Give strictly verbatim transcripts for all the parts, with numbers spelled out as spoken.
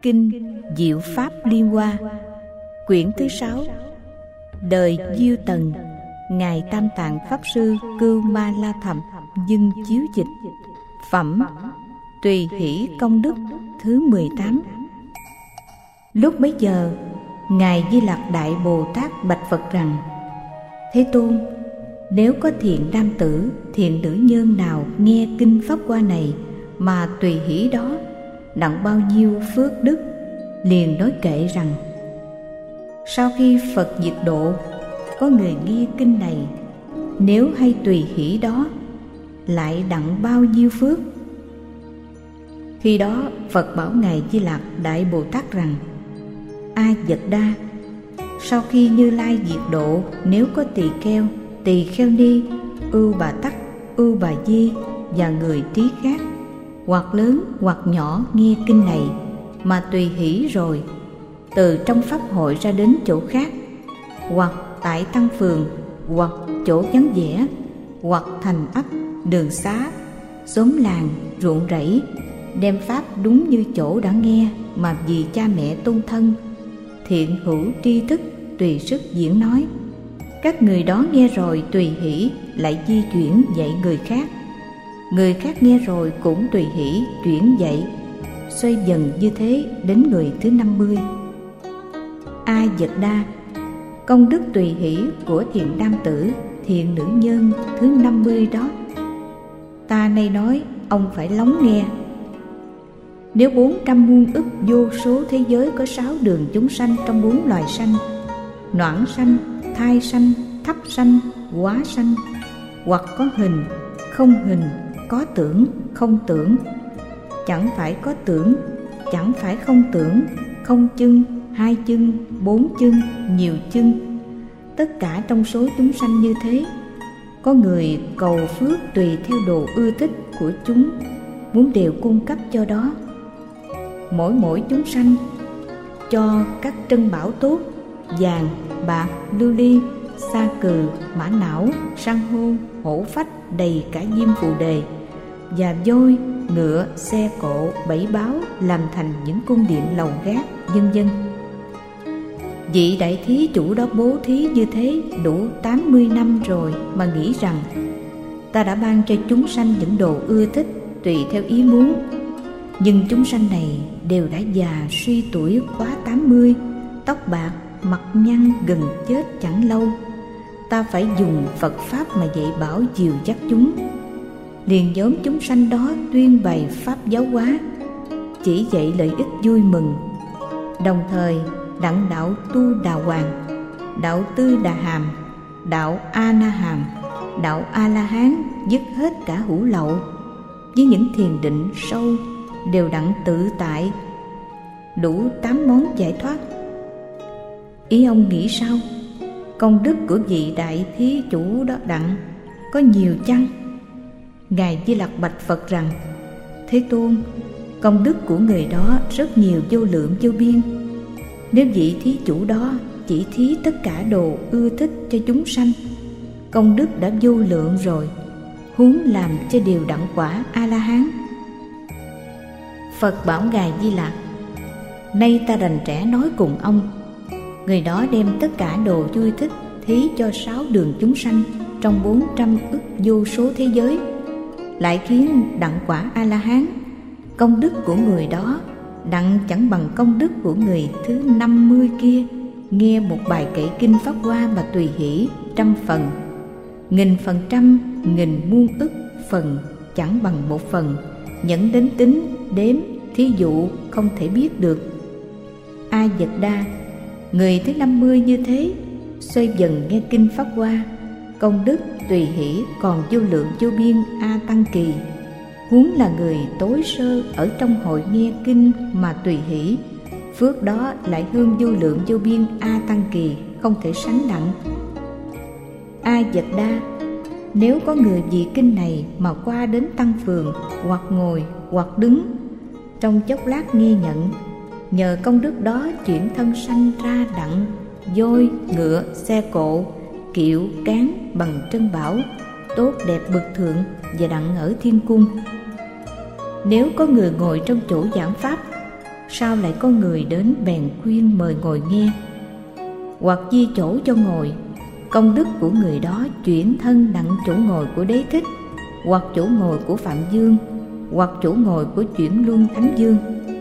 Kinh Diệu Pháp Liên Hoa, quyển thứ sáu, đời Diêu Tần, ngài Tam Tạng Pháp Sư Cưu Ma La Thầm dưng chiếu dịch. Phẩm Tùy Hỷ Công Đức thứ mười tám. Lúc bấy giờ, ngài Di Lặc Đại Bồ Tát bạch Phật rằng: Thế Tôn, nếu có thiện nam tử, thiện nữ nhân nào nghe kinh pháp hoa này mà tùy hỷ đó, đặng bao nhiêu phước đức. Liền nói kệ rằng: Sau khi Phật diệt độ, có người nghe kinh này, nếu hay tùy hỷ đó, lại đặng bao nhiêu phước. Khi đó Phật bảo ngài Di Lặc Đại Bồ Tát rằng: A Dật Đa, sau khi Như Lai diệt độ, nếu có tỳ kheo, tỳ kheo ni, ưu bà tắc, ưu bà di và người trí khác, hoặc lớn hoặc nhỏ nghe kinh này mà tùy hỷ rồi, từ trong pháp hội ra đến chỗ khác, hoặc tại tăng phường, hoặc chỗ vắng vẻ, hoặc thành ấp, đường xá, xóm làng, ruộng rẫy, đem pháp đúng như chỗ đã nghe mà vì cha mẹ tôn thân, thiện hữu tri thức tùy sức diễn nói. Các người đó nghe rồi tùy hỷ, lại di chuyển dạy người khác. Người khác nghe rồi cũng tùy hỷ chuyển dạy, xoay dần như thế đến người thứ năm mươi. A Dật Đa, công đức tùy hỷ của thiện nam tử, thiện nữ nhân thứ năm mươi đó, ta nay nói ông phải lắng nghe. Nếu bốn trăm muôn ức vô số thế giới có sáu đường chúng sanh trong bốn loài sanh: noãn sanh, thai sanh, thấp sanh, hóa sanh, hoặc có hình, không hình, có tưởng, không tưởng, chẳng phải có tưởng, chẳng phải không tưởng, không chân, hai chân, bốn chân, nhiều chân, tất cả trong số chúng sanh như thế, có người cầu phước tùy theo đồ ưa thích của chúng, muốn đều cung cấp cho đó. Mỗi mỗi chúng sanh cho các trân bảo tốt, vàng, bạc, lưu ly, sa cừ, mã não, san hô, hổ phách đầy cả diêm phù đề, và voi, ngựa, xe cộ, bảy báo làm thành những cung điện lầu gác, vân vân. Vị đại thí chủ đó bố thí như thế đủ tám mươi năm rồi mà nghĩ rằng: Ta đã ban cho chúng sanh những đồ ưa thích tùy theo ý muốn, nhưng chúng sanh này đều đã già suy tuổi quá tám mươi, tóc bạc, mặt nhăn, gần chết chẳng lâu. Ta phải dùng Phật Pháp mà dạy bảo dìu dắt chúng. Liền nhóm chúng sanh đó tuyên bày Pháp giáo hóa, chỉ dạy lợi ích vui mừng. Đồng thời đặng đạo Tu Đà Hoàng, đạo Tư Đà Hàm, đạo A Na Hàm, đạo A La Hán dứt hết cả hữu lậu, với những thiền định sâu đều đặng tự tại, đủ tám món giải thoát. Ý ông nghĩ sao? Công đức của vị đại thí chủ đó đặng có nhiều chăng? Ngài Di Lặc bạch Phật rằng: Thế Tôn, công đức của người đó rất nhiều, vô lượng vô biên. Nếu vị thí chủ đó chỉ thí tất cả đồ ưa thích cho chúng sanh, công đức đã vô lượng rồi, huống làm cho điều đặng quả A-la-hán. Phật bảo ngài Di Lặc: Nay ta đành trẻ nói cùng ông. Người đó đem tất cả đồ vui thích thí cho sáu đường chúng sanh trong bốn trăm ức vô số thế giới, lại khiến đặng quả A-la-hán. Công đức của người đó đặng chẳng bằng công đức của người thứ năm mươi kia, nghe một bài kệ kinh pháp hoa mà tùy hỷ trăm phần, nghìn phần trăm, nghìn muôn ức phần, chẳng bằng một phần, nhẫn đến tính đếm thí dụ không thể biết được. A Dật Đa, người thứ năm mươi như thế, xoay dần nghe kinh pháp hoa, công đức tùy hỷ còn vô lượng vô biên A Tăng Kỳ, huống là người tối sơ ở trong hội nghe kinh mà tùy hỷ, phước đó lại hương vô lượng vô biên A Tăng Kỳ, không thể sánh đặng. A Dật Đa, nếu có người vì kinh này mà qua đến tăng phường, hoặc ngồi hoặc đứng, trong chốc lát nghe nhận, nhờ công đức đó chuyển thân sanh ra đặng voi, ngựa, xe cộ, kiệu, cán bằng trân bảo, tốt đẹp bậc thượng, và đặng ở thiên cung. Nếu có người ngồi trong chỗ giảng pháp, sao lại có người đến bèn khuyên mời ngồi nghe, hoặc di chỗ cho ngồi, công đức của người đó chuyển thân đặng chỗ ngồi của Đế Thích, hoặc chỗ ngồi của Phạm Dương, hoặc chỗ ngồi của Chuyển Luân Thánh Dương.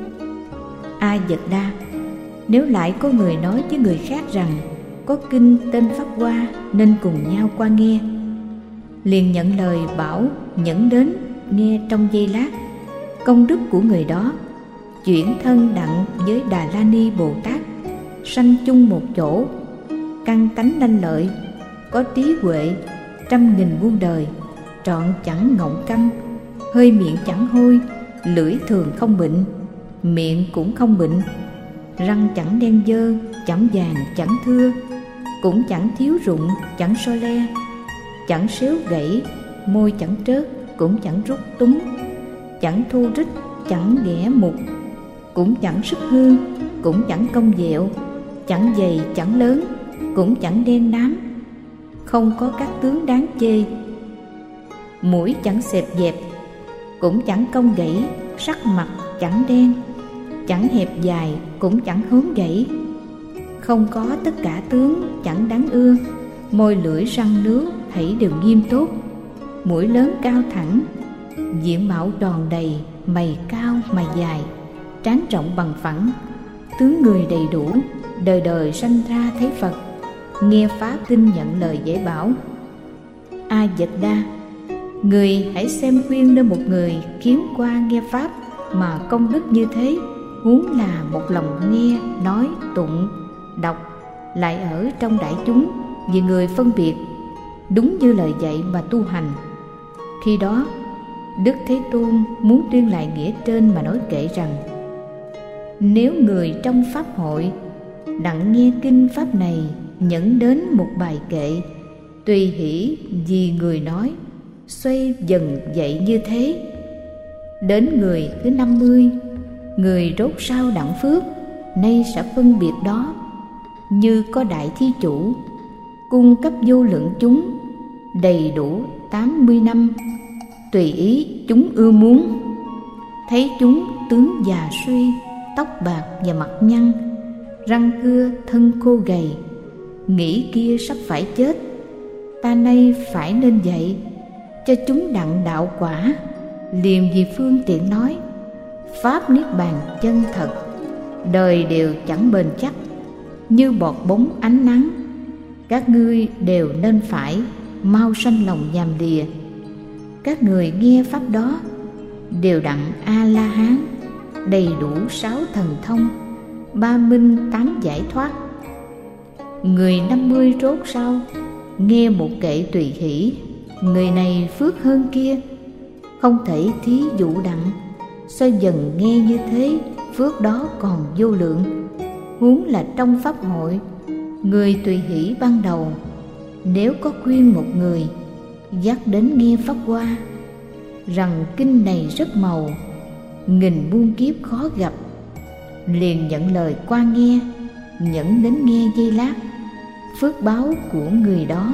A Dật Đa, nếu lại có người nói với người khác rằng có kinh tên Pháp Hoa nên cùng nhau qua nghe, liền nhận lời bảo nhẫn đến nghe trong giây lát, công đức của người đó chuyển thân đặng với Đà La Ni Bồ Tát, sanh chung một chỗ, căn tánh lanh lợi, có trí huệ trăm nghìn muôn đời, trọn chẳng ngọng câm, hơi miệng chẳng hôi, lưỡi thường không bệnh, miệng cũng không bệnh, răng chẳng đen dơ, chẳng vàng chẳng thưa, cũng chẳng thiếu rụng, chẳng so le, chẳng xéo gãy, môi chẳng trớt, cũng chẳng rút túng, chẳng thu rích, chẳng ghẻ mục, cũng chẳng sức hương, cũng chẳng cong dẹo, chẳng dày chẳng lớn, cũng chẳng đen nám, không có các tướng đáng chê. Mũi chẳng xẹp dẹp, cũng chẳng cong gãy, sắc mặt chẳng đen, chẳng hẹp dài, cũng chẳng hốn gãy, không có tất cả tướng chẳng đáng ưa. Môi lưỡi răng nướu thảy đều nghiêm tốt, mũi lớn cao thẳng, diện mạo tròn đầy, mày cao mày dài, trán rộng bằng phẳng, tướng người đầy đủ, đời đời sanh ra thấy Phật, nghe pháp kinh nhận lời dạy bảo. A Dật Đa, người hãy xem khuyên nơi một người khiến qua nghe pháp mà công đức như thế, huống là một lòng nghe nói tụng đọc, lại ở trong đại chúng vì người phân biệt, đúng như lời dạy mà tu hành. Khi đó Đức Thế Tôn muốn tuyên lại nghĩa trên mà nói kệ rằng: nếu người trong pháp hội đặng nghe kinh pháp này, nhẫn đến một bài kệ, tùy hỷ vì người nói, xoay dần dậy như thế. Đến người thứ năm mươi, người rốt rao đặng phước, nay sẽ phân biệt đó, như có đại thí chủ cung cấp vô lượng chúng, đầy đủ tám mươi năm, tùy ý chúng ưa muốn. Thấy chúng tướng già suy, tóc bạc và mặt nhăn, răng cưa thân khô gầy, nghĩ kia sắp phải chết, ta nay phải nên dạy cho chúng đặng đạo quả. Liền vì phương tiện nói, pháp niết bàn chân thật, đời đều chẳng bền chắc, như bọt bóng ánh nắng. Các ngươi đều nên phải mau sanh lòng nhàm lìa. Các người nghe pháp đó đều đặng A La Hán, đầy đủ sáu thần thông, ba minh tám giải thoát. Người năm mươi rốt rau nghe một kệ tùy hỷ, người này phước hơn kia, không thể thí dụ đặng. Sao dần nghe như thế, phước đó còn vô lượng. Huống là trong pháp hội, người tùy hỷ ban đầu, nếu có khuyên một người dắt đến nghe pháp hoa rằng kinh này rất màu, nghìn muôn kiếp khó gặp, liền nhận lời qua nghe, nhẫn đến nghe giây lát, phước báo của người đó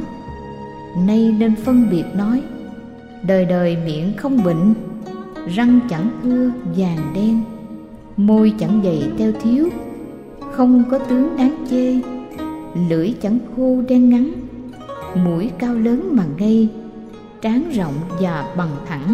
nay nên phân biệt nói, đời đời miệng không bệnh, răng chẳng thưa vàng đen, môi chẳng dày teo thiếu, không có tướng đáng chê, lưỡi chẳng khô đen ngắn, mũi cao lớn mà ngây, trán rộng và bằng thẳng,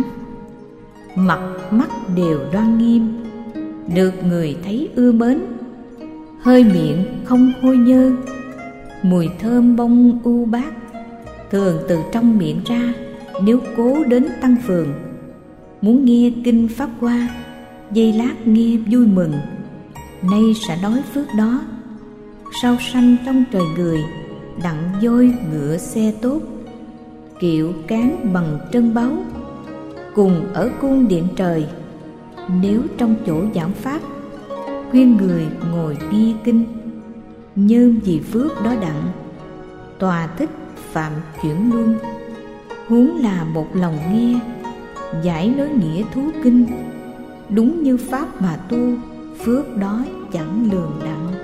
mặt mắt đều đoan nghiêm, được người thấy ưa mến, hơi miệng không hôi nhơ, mùi thơm bông u bát, thường từ trong miệng ra. Nếu cố đến tăng phường, muốn nghe kinh pháp hoa, giây lát nghe vui mừng, nay sẽ nói phước đó. Sau sanh trong trời người, đặng voi ngựa xe tốt, kiệu cán bằng trân báu, cùng ở cung điện trời. Nếu trong chỗ giảng pháp, khuyên người ngồi nghe kinh, nhơm vì phước đó đặng, tòa thích phạm chuyển luân. Huống là một lòng nghe, giải nói nghĩa thú kinh, đúng như pháp mà tu, phước đó chẳng lường đặng.